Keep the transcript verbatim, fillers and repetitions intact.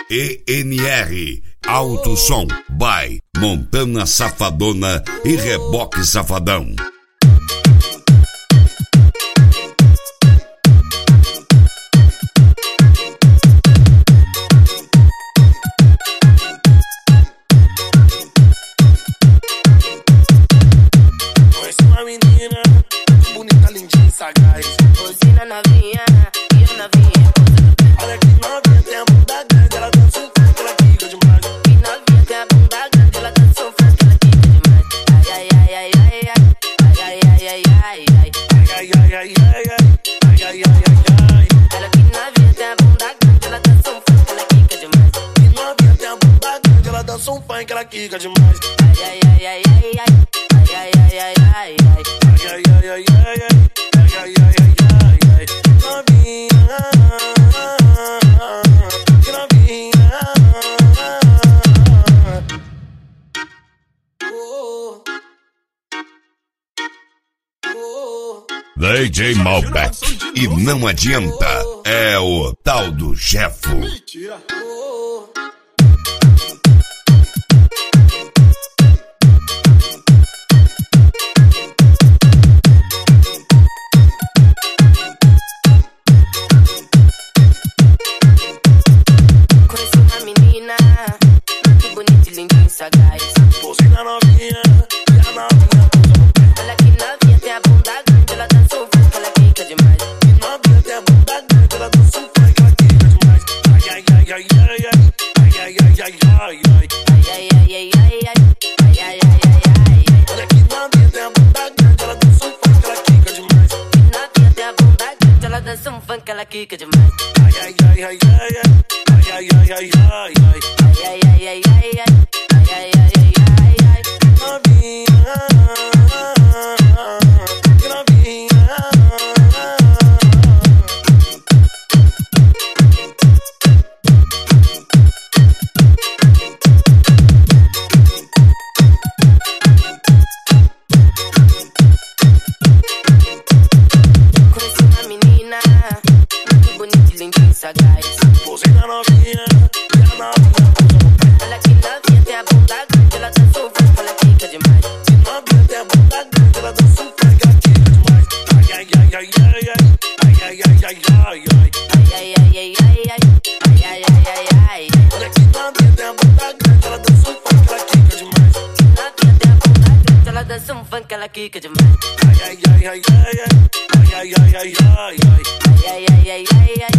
E N R Alto Som by Montana Safadona e Reboque Safadão. Sagaz, rosina novinha, e eu novinha. Olha que novinha, tem a bunda grande, ela dança um funk, ela quica demais. Que novinha, tem a bunda grande, ela dança um funk, ela quica demais. Ai, ai, ai, ai, ai, ai, ai, ai, ai, ai, ai, ai, ai, ai, ai, ai, ai, ai, ai. Ela que novinha, tem a bunda grande, ela dança um funk, ela quica demais. Que novinha, tem a bunda grande, ela dança um funk, ela quica demais. Ai, ai, ai, ai, ai, ai, ai, ai, ai, ai, ai, ai, ai, ai, ai, ai, ai. Ai, ai, ai, ai, ai, novinha, que novinha. Oh, oh, D J Malbec. E não adianta, é o tal do Jefo. Mentira. Oh. Sagaz, rosina novinha, e a novinha pousa no pé. Olha que novinha, tem a bunda grande, ela dança um funk, ela quica demais. Que novinha, tem a bunda grande, ela dança um funk, ela quica demais. Ai, ai, ai, ai, ai, ai, ai, ai, ai, ai, ai, ai, ai, ai, ai, ai, ai, ai, ai, ai. Olha que novinha, tem a bunda grande, ela dança um funk, ela quica demais. Que novinha, tem a bunda grande, ela dança um funk, ela quica demais. Ai, ai, ai, ai, ai, ai, ai, ai, ai, ai, ai, ai, ai, ai, ai, ai, ai. Ai, ai, ai, ai, ai, novinha, que novinha. Conheci uma menina muito bonita e linda e sagaz. Rosina novinha, e a novinha pousa no pé. Olha que novinha, tem a bunda grande, ela dança um funk, ela quica demais. Que novinha, tem a bunda grande, ela dança um funk, ela quica demais. Ai, ai, ai, ai, ai, ai, ai, ai, ai, ai, ai, ai, ai, ai, ai, ai, ai, ai, ai, ai. Olha que novinha, tem a bunda grande, ela dança um funk, ela quica demais. Que novinha, tem a bunda grande, ela dança um funk, ela quica demais. Ai, ai, ai, ai, ai, ai, ai, ai, ai, ai, ai, ai, ai, ai, ai, ai.